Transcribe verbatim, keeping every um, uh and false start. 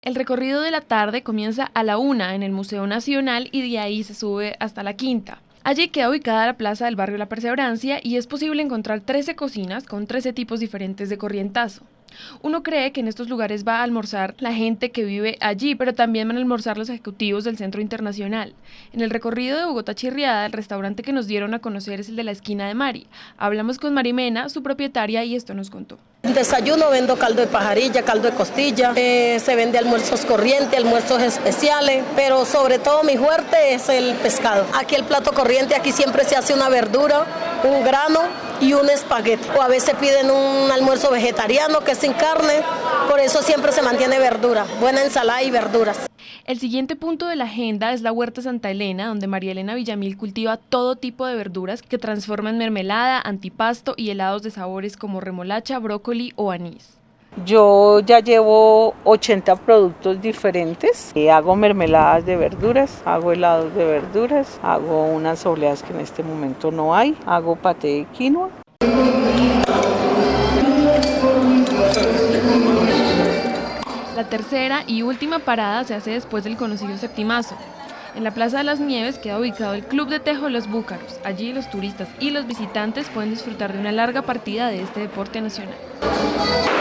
El recorrido de la tarde comienza a la una en el Museo Nacional y de ahí se sube hasta la quinta. Allí queda ubicada la plaza del barrio La Perseverancia y es posible encontrar trece cocinas con trece tipos diferentes de corrientazo. Uno cree que en estos lugares va a almorzar la gente que vive allí, pero también van a almorzar los ejecutivos del Centro Internacional. En el recorrido de Bogotá Chirriada, el restaurante que nos dieron a conocer es el de la esquina de Mari. Hablamos con Mari Mena, su propietaria, y esto nos contó. En desayuno vendo caldo de pajarilla, caldo de costilla, eh, se vende almuerzos corrientes, almuerzos especiales, pero sobre todo mi fuerte es el pescado. Aquí el plato corriente, aquí siempre se hace una verdura, un grano y un espagueti. O a veces piden un almuerzo vegetariano que es sin carne, por eso siempre se mantiene verdura, buena ensalada y verduras. El siguiente punto de la agenda es la Huerta Santa Elena, donde María Elena Villamil cultiva todo tipo de verduras que transforma en mermelada, antipasto y helados de sabores como remolacha, brócoli o anís. Yo ya llevo ochenta productos diferentes, eh, hago mermeladas de verduras, hago helados de verduras, hago unas obleas que en este momento no hay, hago paté de quinoa. La tercera y última parada se hace después del conocido Septimazo. En la Plaza de las Nieves queda ubicado el Club de Tejo Los Búcaros. Allí los turistas y los visitantes pueden disfrutar de una larga partida de este deporte nacional.